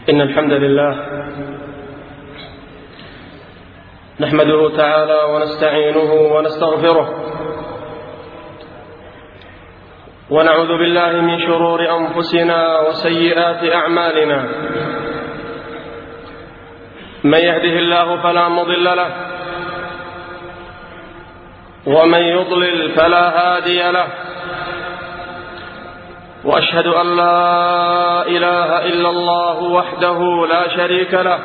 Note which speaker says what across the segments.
Speaker 1: إن الحمد لله نحمده تعالى ونستعينه ونستغفره ونعوذ بالله من شرور أنفسنا وسيئات أعمالنا. من يهده الله فلا مضل له ومن يضلل فلا هادي له، وأشهد أن لا إله إلا الله وحده لا شريك له،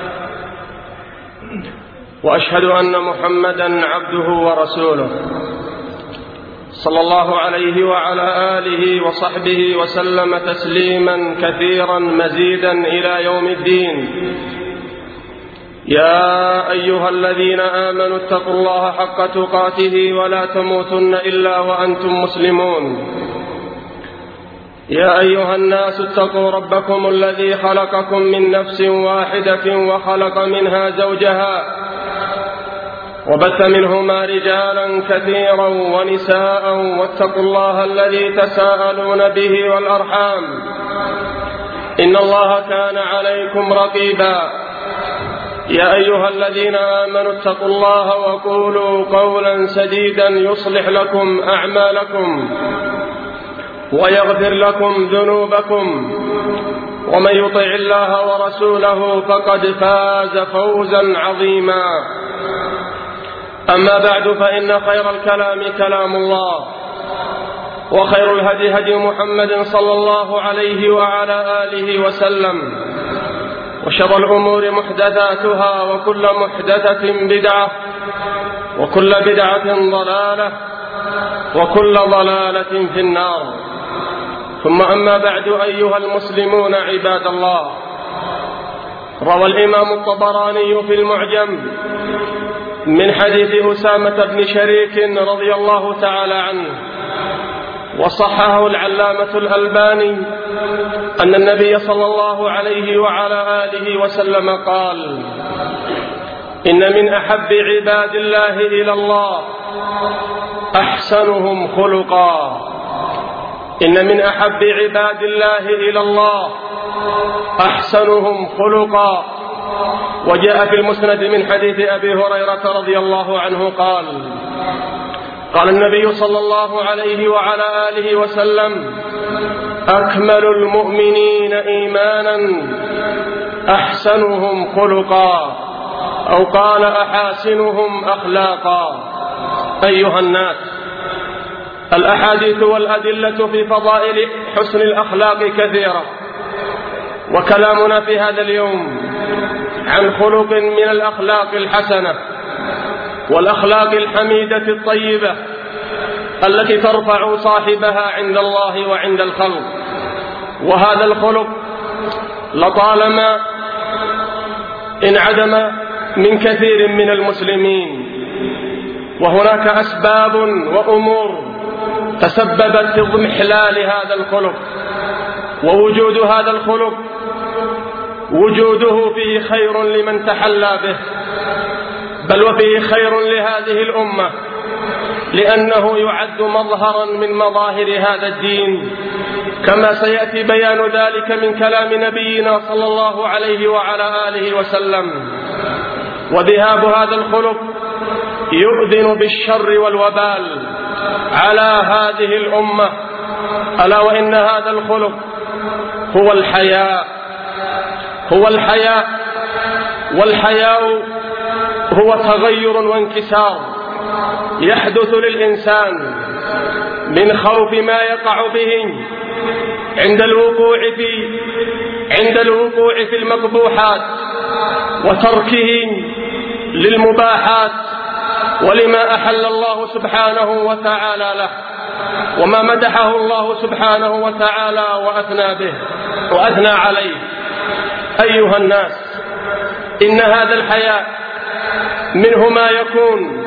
Speaker 1: وأشهد أن محمدا عبده ورسوله صلى الله عليه وعلى آله وصحبه وسلم تسليما كثيرا مزيدا إلى يوم الدين. يا أيها الذين آمنوا اتقوا الله حق تقاته ولا تموتن إلا وأنتم مسلمون. يا أيها الناس اتقوا ربكم الذي خلقكم من نفس واحدة وخلق منها زوجها وبث منهما رجالا كثيرا ونساء، واتقوا الله الذي تساءلون به والأرحام إن الله كان عليكم رقيبا. يا أيها الذين آمنوا اتقوا الله وقولوا قولا سديدا يصلح لكم أعمالكم ويغفر لكم ذنوبكم، ومن يطع الله ورسوله فقد فاز فوزا عظيما. أما بعد، فإن خير الكلام كلام الله، وخير الهدي هدي محمد صلى الله عليه وعلى آله وسلم، وشر الأمور محدثاتها، وكل محدثة بدعة، وكل بدعة ضلالة، وكل ضلالة في النار. ثم أما بعد، أيها المسلمون عباد الله، روى الإمام الطبراني في المعجم من حديث أسامة بن شريك رضي الله تعالى عنه، وصححه العلامة الألباني، أن النبي صلى الله عليه وعلى آله وسلم قال: إن من أحب عباد الله إلى الله أحسنهم خلقا. إن من أحب عباد الله إلى الله أحسنهم خلقا. وجاء في المسند من حديث أبي هريرة رضي الله عنه قال: قال النبي صلى الله عليه وعلى آله وسلم: أكمل المؤمنين إيمانا أحسنهم خلقا، أو قال أحاسنهم أخلاقا. أيها الناس، الأحاديث والأدلة في فضائل حسن الأخلاق كثيرة، وكلامنا في هذا اليوم عن خلق من الأخلاق الحسنة والأخلاق الحميدة الطيبة التي ترفع صاحبها عند الله وعند الخلق. وهذا الخلق لطالما انعدم من كثير من المسلمين، وهناك أسباب وأمور تسببت في اضمحلال هذا الخلق. ووجود هذا الخلق وجوده فيه خير لمن تحلى به، بل وفيه خير لهذه الأمة، لأنه يعد مظهرا من مظاهر هذا الدين، كما سيأتي بيان ذلك من كلام نبينا صلى الله عليه وعلى آله وسلم. وذهاب هذا الخلق يؤذن بالشر والوبال على هذه الأمة، ألا وإن هذا الخلق هو الحياء. والحياء هو تغير وانكسار يحدث للإنسان من خوف ما يقع به عند الوقوع في المقبوحات، وتركه للمباحات ولما أحل الله سبحانه وتعالى له، وما مدحه الله سبحانه وتعالى وأثنى عليه. أيها الناس، إن هذا الحياء منه ما يكون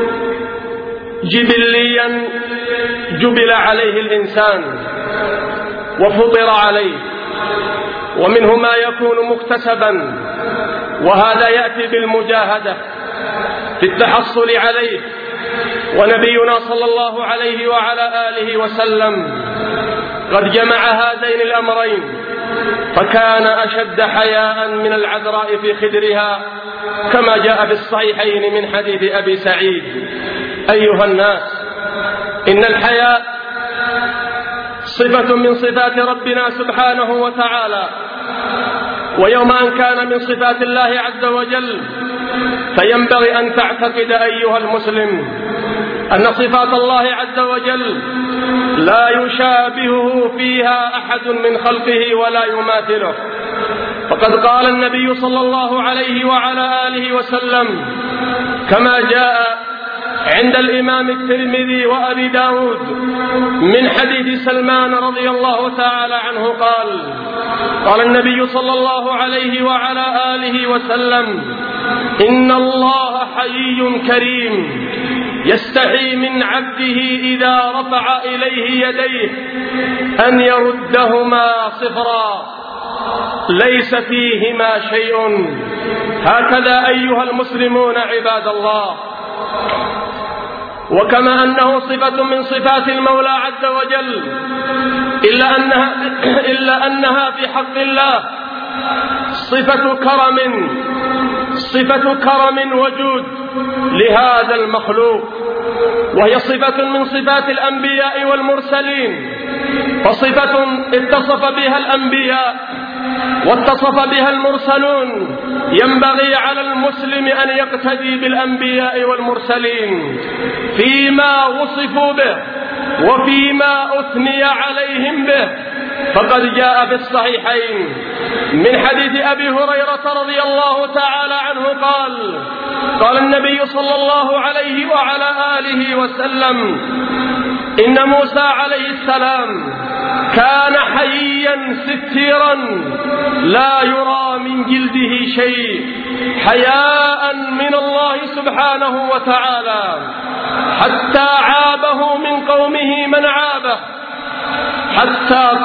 Speaker 1: جبليا جبل عليه الإنسان وفطر عليه، ومنه ما يكون مكتسبا، وهذا يأتي بالمجاهدة في التحصل عليه. ونبينا صلى الله عليه وعلى آله وسلم قد جمع هذين الأمرين فكان أشد حياء من العذراء في خدرها، كما جاء في الصحيحين من حديث أبي سعيد. أيها الناس، إن الحياء صفة من صفات ربنا سبحانه وتعالى، ويوم أن كان من صفات الله عز وجل فينبغي أن تعتقد أيها المسلم أن صفات الله عز وجل لا يشابهه فيها أحد من خلقه ولا يماثله. فقد قال النبي صلى الله عليه وعلى آله وسلم كما جاء عند الإمام الترمذي وأبي داود من حديث سلمان رضي الله تعالى عنه قال النبي صلى الله عليه وعلى آله وسلم: إن الله حيي كريم يستحي من عبده إذا رفع إليه يديه أن يردهما صفرا ليس فيهما شيء. هكذا أيها المسلمون عباد الله. وكما أنه صفة من صفات المولى عز وجل، إلا أنها في حق الله صفة كرم وجود لهذا المخلوق، وهي صفة من صفات الأنبياء والمرسلين، فصفة اتصف بها الأنبياء واتصف بها المرسلون. ينبغي على المسلم أن يقتدي بالأنبياء والمرسلين فيما وصفوا به وفيما أثني عليهم به. فقد جاء في الصحيحين من حديث أبي هريرة رضي الله تعالى عنه قال النبي صلى الله عليه وعلى آله وسلم: إن موسى عليه السلام كان حييا ستيرا لا يرى من جلده شيء، حياء من الله سبحانه وتعالى، حتى عابه من قومه من عابه، حتى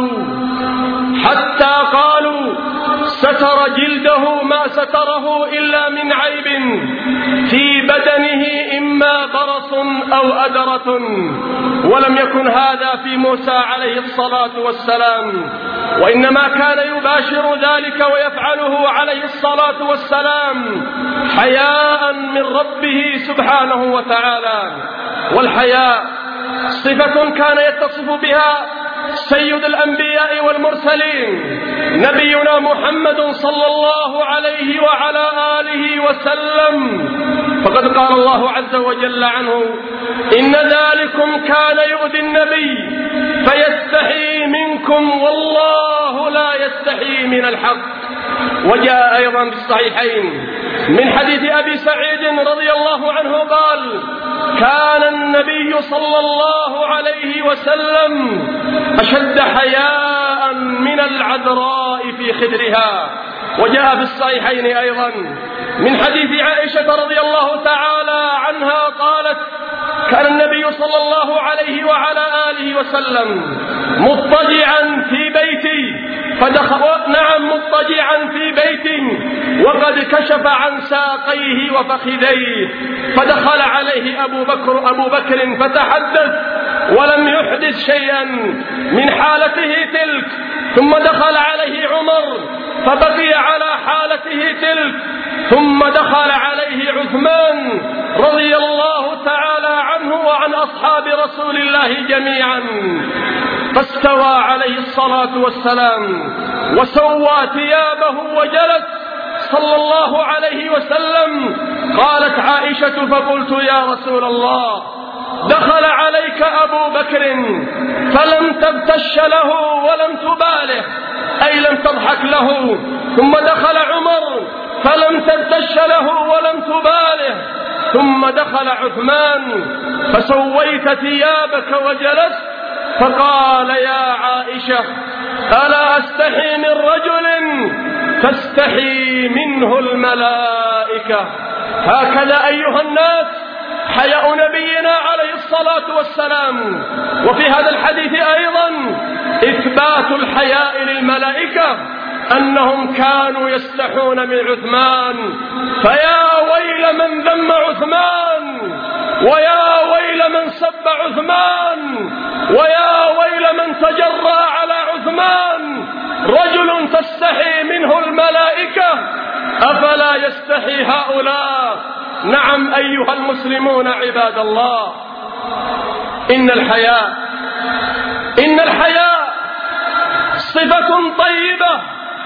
Speaker 1: قالوا ستر جلده ما ستره إلا من عيب في بدنه، إما برص أو أدرة. ولم يكن هذا في موسى عليه الصلاة والسلام، وإنما كان يباشر ذلك ويفعله عليه الصلاة والسلام حياء من ربه سبحانه وتعالى. والحياء صفة كان يتصف بها سيد الأنبياء والمرسلين نبينا محمد صلى الله عليه وعلى آله وسلم. فقد قال الله عز وجل عنه: إن ذلكم كان يؤذي النبي فيستحي منكم والله لا يستحي من الحق. وجاء أيضا في الصحيحين من حديث أبي سعيد رضي الله عنه كان النبي صلى الله عليه وسلم أشد حياء من العذراء في خدرها. وجاء في الصحيحين أيضا من حديث عائشة رضي الله تعالى عنها قالت: كان النبي صلى الله عليه وعلى آله وسلم مضطجعا في بيتي مضطجعا في بيتي وقد كشف عن ساقيه وفخذيه، فدخل عليه أبو بكر فتحدث ولم يحدث شيئا من حالته تلك، ثم دخل عليه عمر فبقي على حالته تلك، ثم دخل عليه عثمان رضي الله تعالى عنه وعن أصحاب رسول الله جميعا، فاستوى عليه الصلاة والسلام وسوى ثيابه وجلس صلى الله عليه وسلم. قالت عائشة: فقلت يا رسول الله، دخل عليك أبو بكر فلم تبتش له ولم تباله، أي لم تضحك له، ثم دخل عمر فلم تبتش له ولم تباله، ثم دخل عثمان فسويت ثيابك وجلست. فقال: يا عائشة، ألا أستحي من رجل تستحي منه الملائكة. هكذا أيها الناس حياء نبينا عليه الصلاة والسلام. وفي هذا الحديث أيضا إثبات الحياء للملائكة، أنهم كانوا يستحون من عثمان. فيا ويل من ذم عثمان، ويا ويل من سب عثمان، ويا ويل من تجرأ على عثمان. رجل تستحي منه الملائكة، أفلا يستحي هؤلاء؟ نعم أيها المسلمون عباد الله، إن الحياء صفة طيبة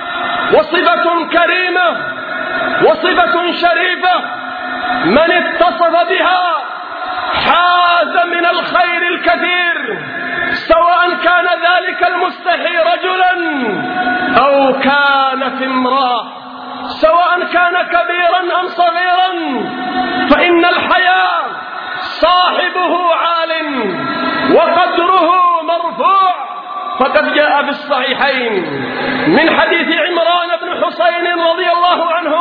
Speaker 1: وصفة كريمة وصفة شريفة، من اتصف بها حاز من الخير الكثير، سواء كان ذلك المستحي رجلا أو كانت امرأة، سواء كان كبيرا أم صغيرا، فإن الحياء صاحبه عال وقدره مرفوع. فقد جاء في الصحيحين من حديث عمران بن حسين رضي الله عنه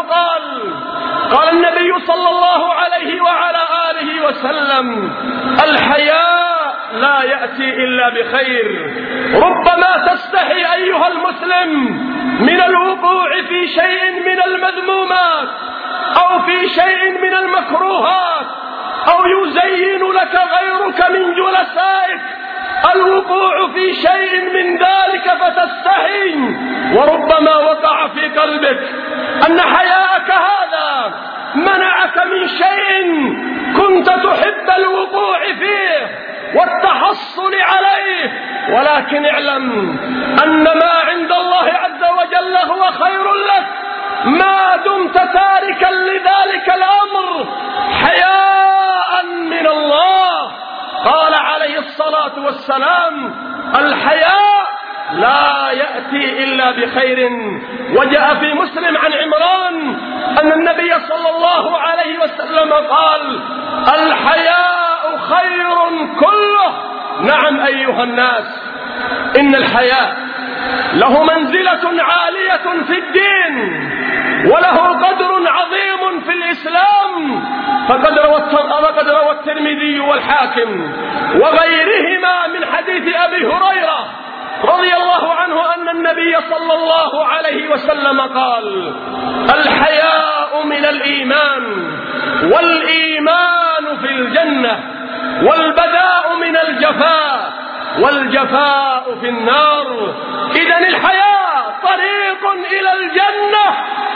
Speaker 1: قال النبي صلى الله عليه وعلى آله وسلم: الحياء لا يأتي إلا بخير. ربما تستحي أيها المسلم من الوقوع في شيء من المذمومات أو في شيء من المكروهات، أو يزين لك غيرك من جلسائك الوقوع في شيء من ذلك فتستحي، وربما وقع في قلبك أن حياءك هذا منعك من شيء كنت تحب الوقوع فيه والتحصل عليه، ولكن اعلم أن ما عند الله عز وجل هو خير لك ما دمت تاركا لذلك الأمر حياء من الله. قال عليه الصلاة والسلام: الحياء لا يأتي إلا بخير. وجاء في مسلم عن عمران أن النبي صلى الله عليه وسلم قال: الحياء خير كله. نعم أيها الناس، إن الحياء له منزلة عالية في الدين وله قدر عظيم في الإسلام، فقد روى الترمذي والحاكم وغيرهما من حديث أبي هريرة رضي الله عنه أن النبي صلى الله عليه وسلم قال: الحياء من الإيمان، والإيمان في الجنة، والبذاء من الجفاء، والجفاء في النار. إذن الحياء طريق إلى الجنة،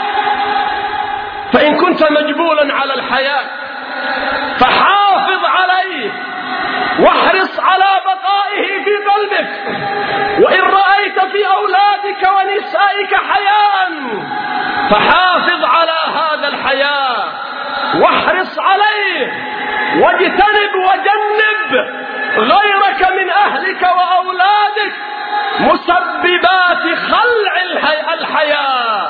Speaker 1: فإن كنت مجبولا على الحياء فحافظ عليه واحرص على بقائه في قلبك. وإن رأيت في أولادك ونسائك حياء فحافظ على هذا الحياء واحرص عليه، واجتنب وجنب غيرك من أهلك وأولادك مسببات خلع الحياء،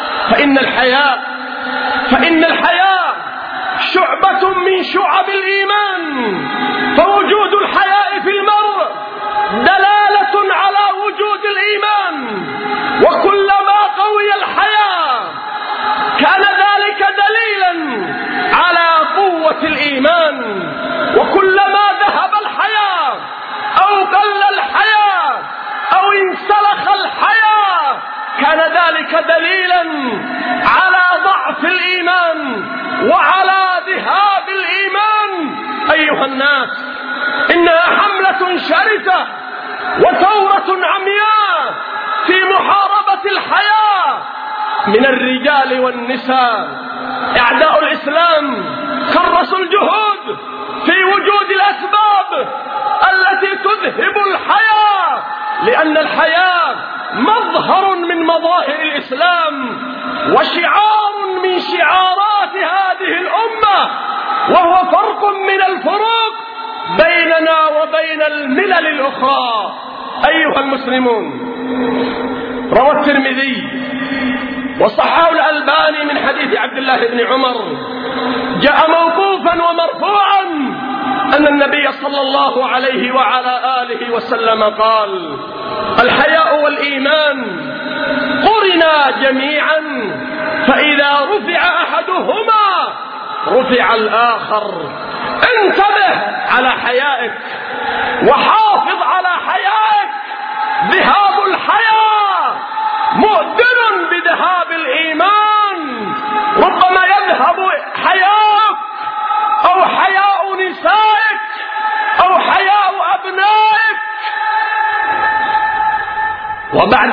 Speaker 1: فإن الحياء شعبة من شعب الإيمان، فوجود الحياء في المرء دلالة على وجود الإيمان، وكلما قوي الحياء كان ذلك دليلا على قوة الإيمان، وكلما ذهب الحياء أو قل الحياء أو انسلخ الحياء كان ذلك دليلا على ضعف الإيمان وعلى ذهاب الإيمان. أيها الناس، إنها حملة شرسة وثورة عمياء في محاربة الحياة من الرجال والنساء. أعداء الإسلام كرسوا الجهود في وجود الأسباب التي تذهب الحياة، لأن الحياة مظهر من مظاهر الإسلام وشعار من شعارات هذه الأمة، وهو فرق من الفروق بيننا وبين الملل الأخرى. أيها المسلمون، روى الترمذي وصححه الألباني من حديث عبد الله بن عمر، جاء موقوفا ومرفوعا أن النبي صلى الله عليه وعلى آله وسلم قال: الحياء والإيمان قرنا جميعا، فإذا رفع أحدهما رفع الآخر. انتبه على حيائك وحافظ على حيائك. ذهاب الحياء مؤذن بذهاب الإيمان. ربما يذهب حياءك أو حياء نسائك أو حياء أبنائك، وبعدها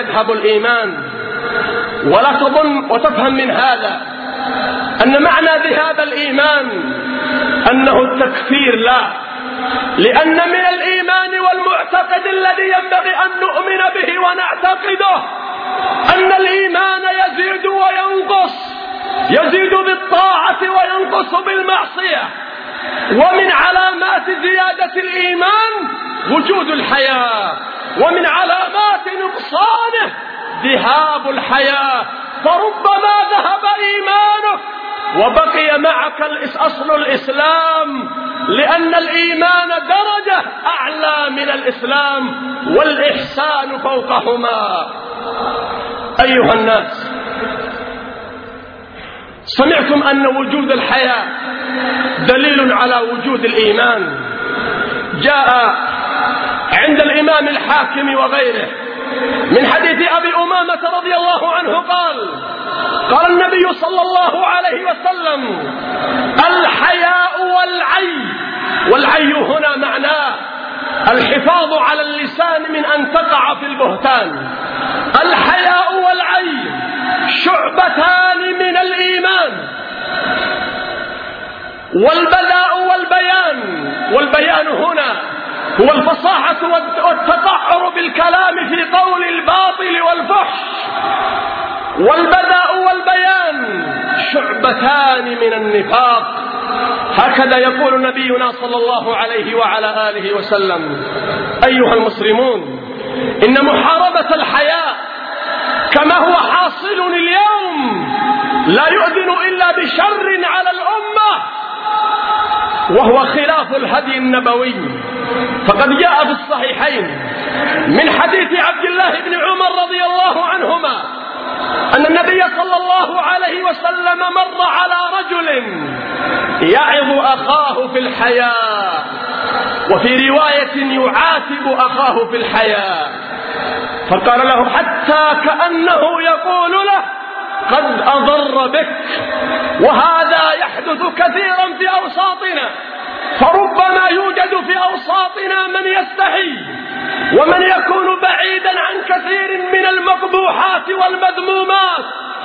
Speaker 1: يذهب الإيمان. ولا تظن وتفهم من هذا أن معنى ذهاب الإيمان أنه التكفير، لا، لأن من الإيمان والمعتقد الذي ينبغي أن نؤمن به ونعتقده أن الإيمان يزيد وينقص، يزيد بالطاعة وينقص بالمعصية. ومن علامات زيادة الإيمان وجود الحياة، ومن علامات نقصانه ذهاب الحياة. فربما ذهب إيمانك وبقي معك أصل الإسلام، لأن الإيمان درجة أعلى من الإسلام، والإحسان فوقهما. أيها الناس، سمعتم أن وجود الحياة دليل على وجود الإيمان. جاء عند الإمام الحاكم وغيره من حديث أبي أمامة رضي الله عنه قال النبي صلى الله عليه وسلم: الحياء والعي هنا معناه الحفاظ على اللسان من أن تقع في البهتان. الحياء والعي شعبتان من الإيمان، والبذاء والبيان هنا هو الفصاحة والتقعر بالكلام في قول الباطل والفحش. والبذاء والبيان شعبتان من النفاق. هكذا يقول نبينا صلى الله عليه وعلى آله وسلم. أيها المسلمون، إن محاربة الحياء كما هو حاصل اليوم لا يؤذن إلا بشر على الأمة، وهو خلاف الهدي النبوي. فقد جاء في الصحيحين من حديث عبد الله بن عمر رضي الله عنهما أن النبي صلى الله عليه وسلم مر على رجل يعظ أخاه في الحياء، وفي رواية يعاتب أخاه في الحياء، فقال له حتى كأنه يقول له: قد أضر بك. وهذا يحدث كثيرا في أوساطنا، فربما يوجد في أوساطنا من يستحي ومن يكون بعيدا عن كثير من المقبوحات والمذمومات،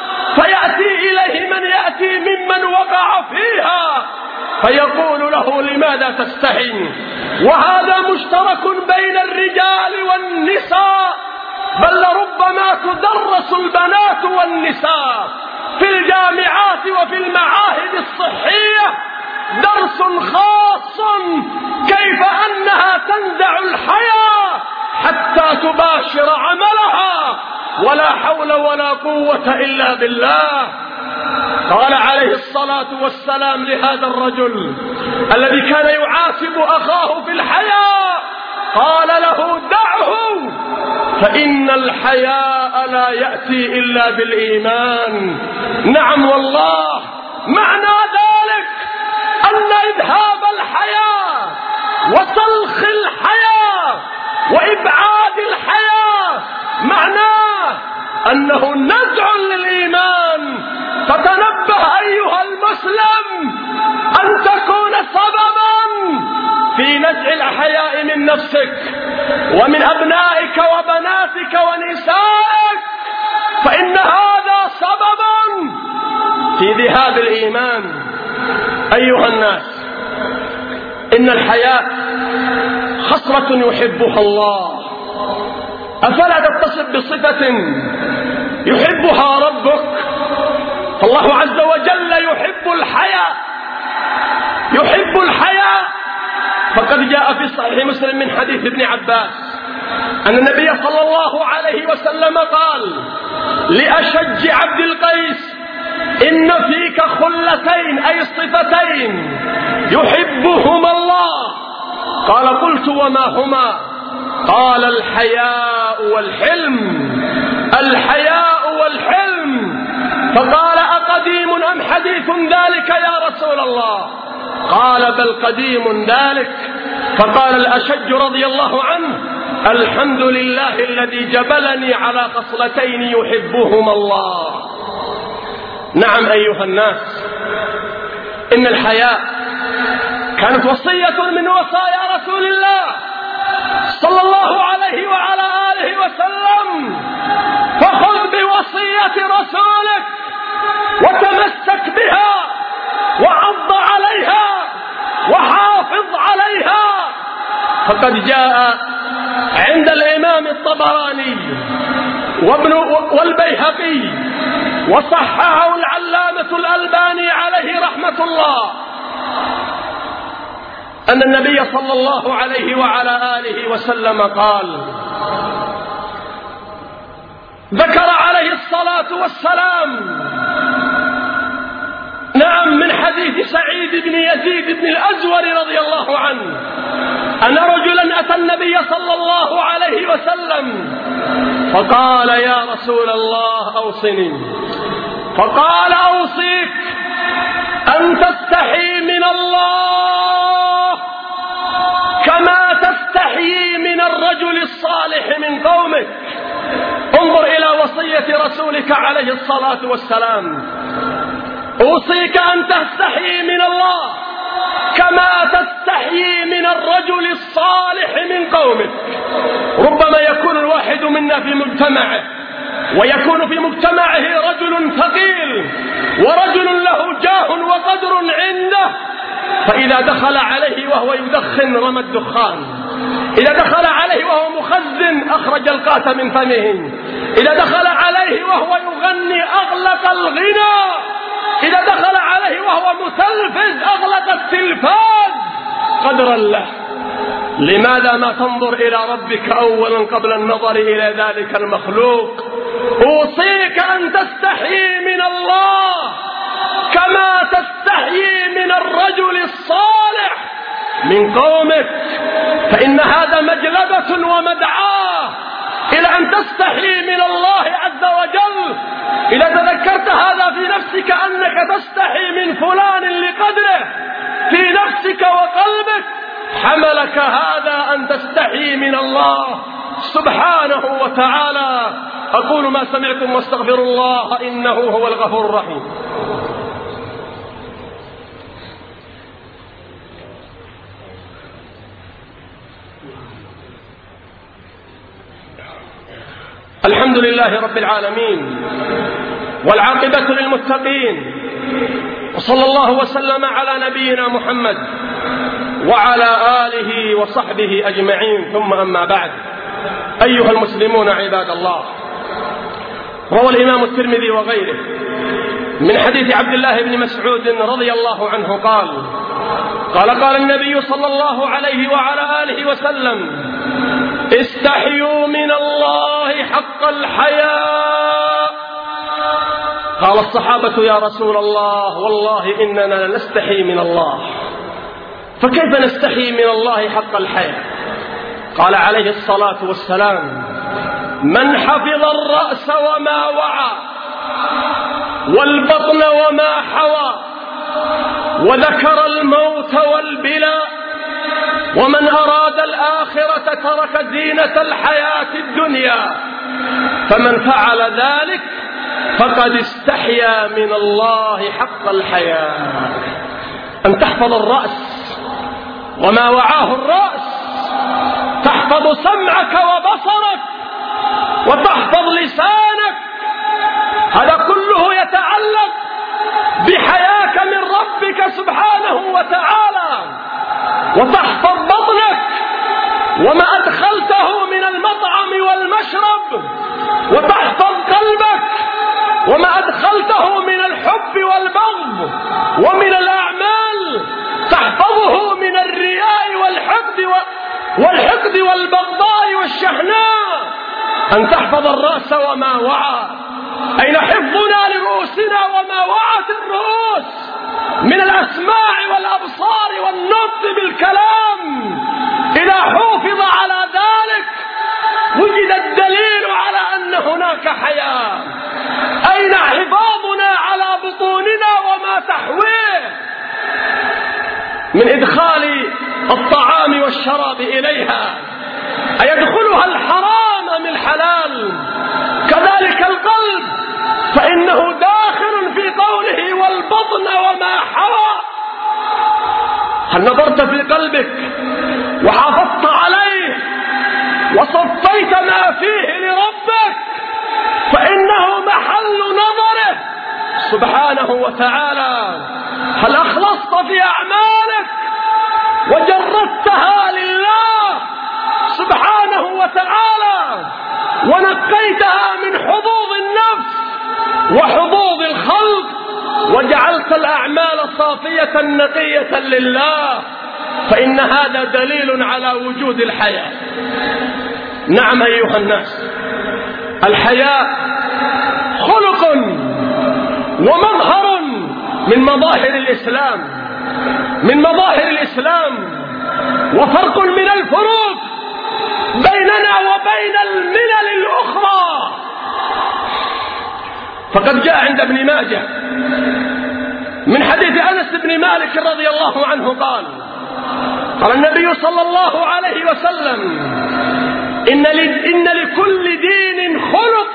Speaker 1: فيأتي إليه من يأتي ممن وقع فيها فيقول له: لماذا تستحي؟ وهذا مشترك بين الرجال والنساء، بل ربما تدرس البنات والنساء في الجامعات وفي المعاهد الصحية درس خاص كيف أنها تنزع الحياة حتى تباشر عملها، ولا حول ولا قوة إلا بالله. قال عليه الصلاة والسلام لهذا الرجل الذي كان يعاتب أخاه في الحياة، قال له: دعه، فإن الحياء لا يأتي إلا بالإيمان. نعم والله، معنى ذلك أن إذهاب الحياة وسلخ الحياة وإبعاد الحياة معناه أنه نزع للإيمان. فتنبه أيها المسلم أن تكون سببا في نزع الحياء من نفسك ومن أبنائك وبناتك ونسائك، فإن هذا سببا في ذهاب الإيمان. أيها الناس، إن الحياء خصلة يحبها الله، أفلا تتصف بصفة يحبها ربك؟ فالله عز وجل يحب الحياء، يحب الحياء. فقد جاء في صحيح مسلم من حديث ابن عباس أن النبي صلى الله عليه وسلم قال لأشج عبد القيس: إن فيك خلتين، أي صفتين يحبهما الله. قال: قلت وما هما؟ قال: الحياء والحلم، الحياء والحلم. فقال: أقديم أم حديث ذلك يا رسول الله؟ قال: بل قديم ذلك. فقال الأشج رضي الله عنه: الحمد لله الذي جبلني على خصلتين يحبهما الله. نعم أيها الناس، إن الحياء كانت وصية من وصايا رسول الله صلى الله عليه وعلى آله وسلم، فخذ بوصية رسولك وتمسك بها وعض عليها وحافظ عليها. فقد جاء عند الإمام الطبراني والبيهقي وصححه العلامة الألباني عليه رحمة الله أن النبي صلى الله عليه وعلى آله وسلم قال: ذكر عليه الصلاة والسلام من حديث سعيد بن يزيد بن الأزور رضي الله عنه أن رجلا أتى النبي صلى الله عليه وسلم فقال: يا رسول الله أوصني. فقال: أوصيك أن تستحي من الله كما تستحيي من الرجل الصالح من قومك. انظر إلى وصية رسولك عليه الصلاة والسلام: أوصيك أن تستحيي من الله كما تستحيي من الرجل الصالح من قومك. ربما يكون الواحد منا في مجتمعه ويكون في مجتمعه رجل ثقيل ورجل له جاه وقدر عنده، فإذا دخل عليه وهو يدخن رمى الدخان، إذا دخل عليه وهو مخزن أخرج القات من فمه، إذا دخل عليه وهو يغني أغلق الغنى، إذا دخل عليه وهو متلفز أغلق التلفاز قدرا له. لماذا ما تنظر إلى ربك أولا قبل النظر إلى ذلك المخلوق؟ أوصيك أن تستحيي من الله كما تستحيي من الرجل الصالح من قومك، فإن هذا مجلبة ومدعاة إلى أن تستحيي من الله عز وجل. إذا تذكرت هذا في نفسك أنك تستحي من فلان لقدره في نفسك وقلبك، حملك هذا أن تستحي من الله سبحانه وتعالى. أقول ما سمعتم واستغفر الله إنه هو الغفور الرحيم. الحمد لله رب العالمين والعاقبة للمتقين، وصلى الله وسلم على نبينا محمد وعلى آله وصحبه أجمعين، ثم أما بعد. أيها المسلمون عباد الله، روى الإمام الترمذي وغيره من حديث عبد الله بن مسعود رضي الله عنه قال النبي صلى الله عليه وعلى آله وسلم: استحيوا من الله حق الحياء. قال الصحابة: يا رسول الله والله إننا نستحي من الله، فكيف نستحي من الله حق الحياء؟ قال عليه الصلاة والسلام: من حفظ الرأس وما وعى والبطن وما حوى وذكر الموت والبلاء ومن أراد الآخرة ترك زينة الحياة الدنيا، فمن فعل ذلك فقد استحيا من الله حق الحياء. أن تحفظ الرأس وما وعاه الرأس، تحفظ سمعك وبصرك وتحفظ لسانك، هذا كله يتعلق بحياك من ربك سبحانه وتعالى. وتحفظ بطنك وما أدخلته من المطعم والمشرب، وتحفظ قلبك وما أدخلته من الحب والبغض ومن الأعمال، تحفظه من الرياء والحقد والبغضاء والشحناء. أن تحفظ الرأس وما وعى. أين حفظنا لرؤوسنا وما وعت الرؤوس من الأسماع والأبصار والنطق بالكلام؟ إذا حافظ على ذلك وجد الدليل على أن هناك حياة. أين حفاظنا على بطوننا وما تحويه من إدخال الطعام والشراب إليها؟ أيدخلها الحرام أم الحلال؟ كذلك القلب، فإنه داخل في قوله والبطن وما حوى. هل نظرت في قلبك وحافظت عليه وصفيت ما فيه لربك؟ فإنه محل نظره سبحانه وتعالى. هل أخلصت في أعمالك وجردتها لله سبحانه وتعالى ونقيتها من حظوظ النفس وحظوظ الخلق وجعلت الأعمال صافية نقية لله، فإن هذا دليل على وجود الحياء. نعم أيها الناس، الحياء خلق ومظهر من مظاهر الإسلام، من مظاهر الإسلام، وفرق من الفروق بيننا وبين الملل الأخرى. فقد جاء عند ابن ماجه من حديث أنس بن مالك رضي الله عنه قال النبي صلى الله عليه وسلم: إن لكل دين خلق،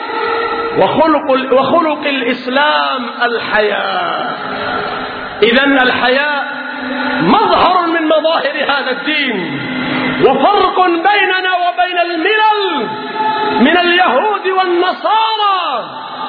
Speaker 1: وخلق الإسلام الحياء. إذن الحياء مظهر من مظاهر هذا الدين، وفرق بيننا وبين الملل من اليهود والنصارى،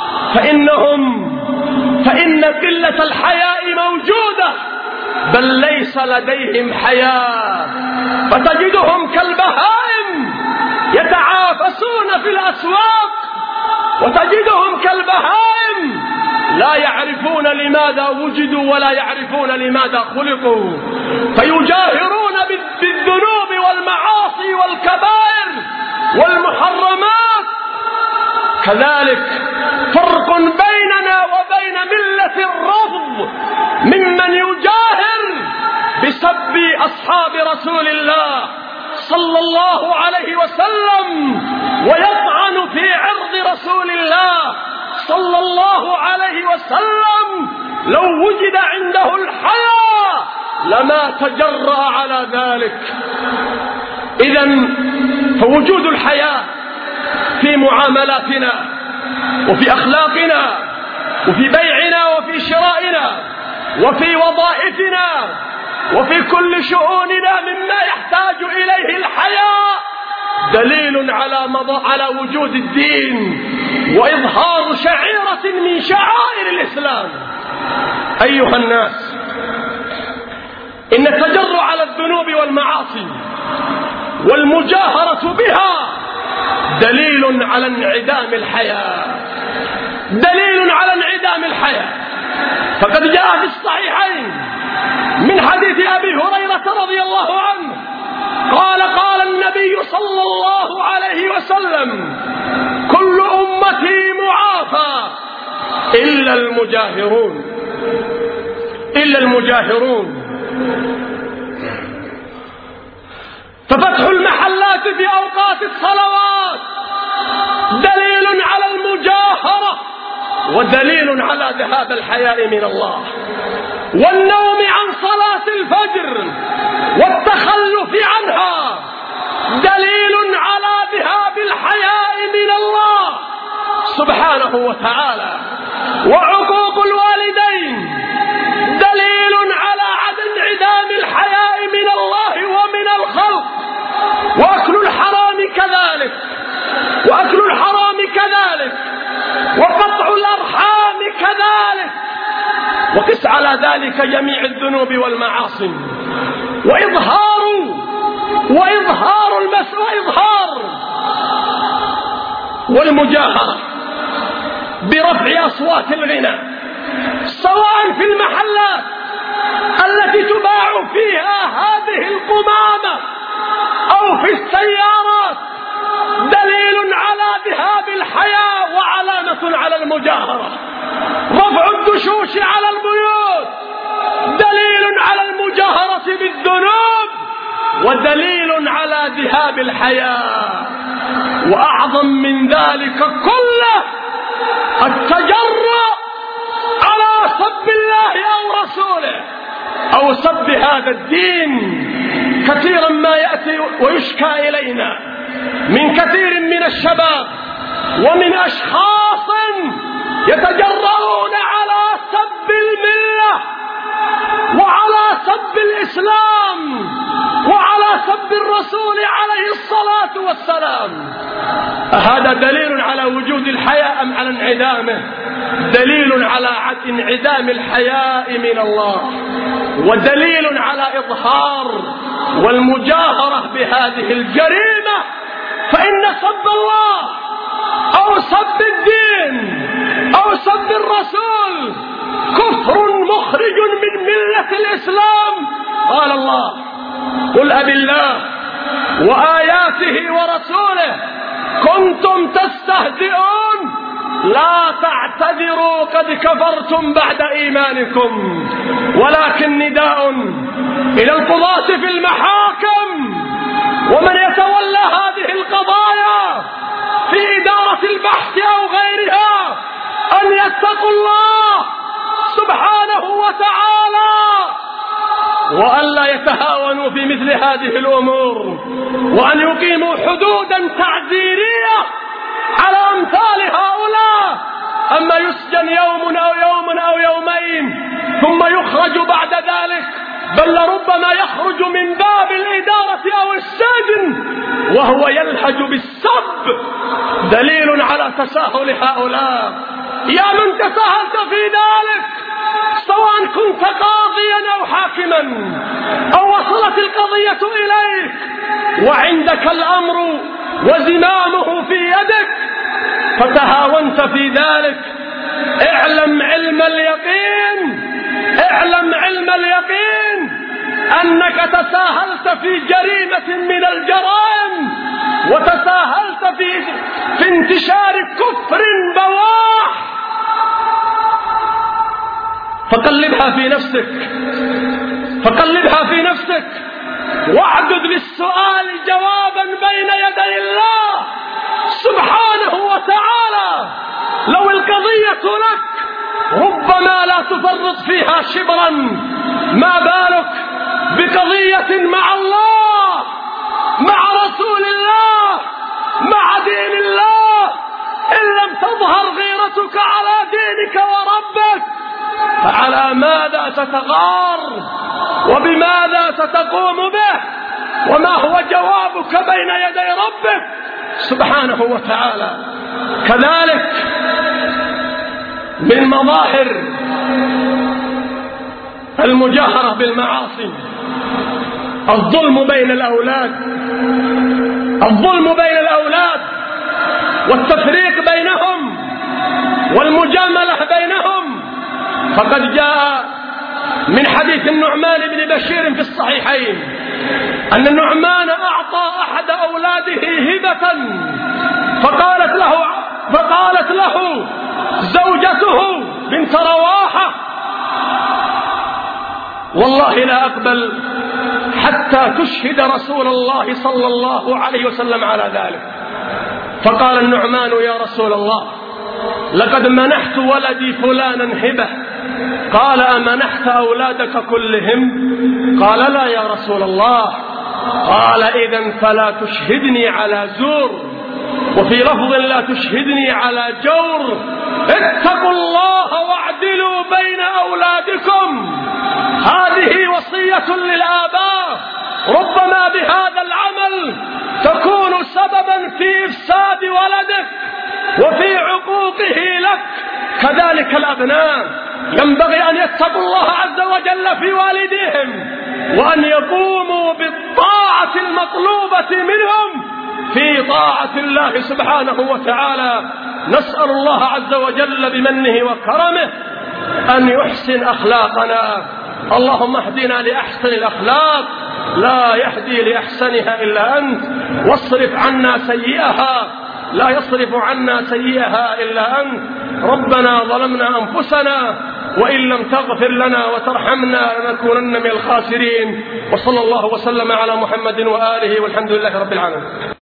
Speaker 1: فإن قلة الحياء موجودة، بل ليس لديهم حياء، فتجدهم كالبهائم يتعافسون في الأسواق، وتجدهم كالبهائم لا يعرفون لماذا وجدوا ولا يعرفون لماذا خلقوا، فيجاهرون بالذنوب والمعاصي والكبائر والمحرمات. كذلك فرق بيننا وبين ملة الرفض ممن يجاهر بسب أصحاب رسول الله صلى الله عليه وسلم ويطعن في عرض رسول الله صلى الله عليه وسلم. لو وجد عنده الحياء لما تجرأ على ذلك. إذن فوجود الحياء في معاملاتنا وفي أخلاقنا وفي بيعنا وفي شرائنا وفي وظائفنا وفي كل شؤوننا مما يحتاج إليه الحياء دليل على وجود الدين وإظهار شعيرة من شعائر الإسلام. أيها الناس، إن التجرؤ على الذنوب والمعاصي والمجاهرة بها دليل على انعدام الحياء، دليل على انعدام الحياء. فقد جاء في الصحيحين من حديث أبي هريرة رضي الله عنه قال النبي صلى الله عليه وسلم: كل أمتي معافى إلا المجاهرون، إلا المجاهرون. ففتح المحلات في أوقات الصلوات دليل على المجاهرة ودليل على ذهاب الحياء من الله، والنوم عن صلاة الفجر والتخلف عنها دليل على ذهاب الحياء من الله سبحانه وتعالى، وعقوق الوالدين دليل على عدم انعدام الحياء من الله ومن الخلق، وأكل الحرام كذلك، وأكل الحرام كذلك، وقطع الأرحام كذلك، وقس على ذلك جميع الذنوب والمعاصي، وإظهار والمجاهرة برفع أصوات الغنى سواء في المحلات التي تباع فيها هذه القمامة أو في السيارات دليل على ذهاب الحياء وعلامة على المجاهرة. رفع الدشوش على البيوت دليل على المجاهرة بالذنوب ودليل على ذهاب الحياء. وأعظم من ذلك كله التجرؤ على سب الله أو رسوله أو سب هذا الدين. كثيرا ما يأتي ويشكى إلينا من كثير من الشباب ومن أشخاص يتجرؤون على سب الملة وعلى سب الإسلام وعلى سب الرسول عليه الصلاة والسلام. هذا دليل على وجود الحياء أم على انعدامه؟ دليل على انعدام الحياء من الله، ودليل على إظهار والمجاهرة بهذه الجريمة. فإن سب الله أو سب الدين أو سب الرسول كفر مخرج من ملة الإسلام. قال الله: قل أبالله وآياته ورسوله كنتم تستهزئون لا تعتذروا قد كفرتم بعد إيمانكم، ولكن نداء إلى القضاة في المحاكم ومن يتولى هذه القضايا في إدارة البحث أو غيرها أن يتقوا الله سبحانه وتعالى، وأن لا يتهاونوا في مثل هذه الأمور، وأن يقيموا حدودا تعزيرية على أمثال هؤلاء. أما يسجن يوم أو يومين ثم يخرج بعد ذلك، بل ربما يخرج من باب الإدارة أو السجن وهو يلهج بالسب، دليل على تساهل هؤلاء. يا من تساهلت في ذلك، سواء كنت قاضيا أو حاكما أو وصلت القضية إليك وعندك الأمر وزمامه في يدك فتهاونت في ذلك، اعلم علم اليقين أنك تساهلت في جريمة من الجرائم، وتساهلت في انتشار كفر بواح. فقلبها في نفسك واعدد للسؤال جوابا بين يدي الله سبحانه وتعالى. لو القضية لك ربما لا تفرط فيها شبرا، ما بالك بقضية مع الله، مع رسول الله، مع دين الله؟ إن لم تظهر غيرتك على دينك وربك فعلى ماذا تتغار؟ وبماذا ستقوم به؟ وما هو جوابك بين يدي ربك سبحانه وتعالى؟ كذلك من مظاهر المجاهرة بالمعاصي الظلم بين الأولاد والتفريق بينهم والمجاملة بينهم. فقد جاء من حديث النعمان بن بشير في الصحيحين أن النعمان أعطى أحد أولاده هبة، فقالت له زوجته بنت رواحة: والله لا أقبل حتى تشهد رسول الله صلى الله عليه وسلم على ذلك. فقال النعمان: يا رسول الله، لقد منحت ولدي فلانا هبة. قال: أمنحت أولادك كلهم؟ قال: لا يا رسول الله. قال: إذن فلا تشهدني على زور، وفي لفظ لا تشهدني على جور. اتقوا الله واعدلوا بين أولادكم. هذه وصية للآباء، ربما بهذا العمل تكون سببا في إفساد ولدك وفي عقوقه لك. كذلك الأبناء ينبغي أن يتقوا الله عز وجل في والديهم، وأن يقوموا بالطاعة المطلوبة منهم في طاعة الله سبحانه وتعالى. نسأل الله عز وجل بمنه وكرمه أن يحسن أخلاقنا. اللهم اهدنا لأحسن الأخلاق، لا يهدي لأحسنها إلا أنت، واصرف عنا سيئها، لا يصرف عنا سيئها إلا أنت. ربنا ظلمنا أنفسنا، وإن لم تغفر لنا وترحمنا لنكونن من الخاسرين. وصلى الله وسلم على محمد وآله، والحمد لله رب العالمين.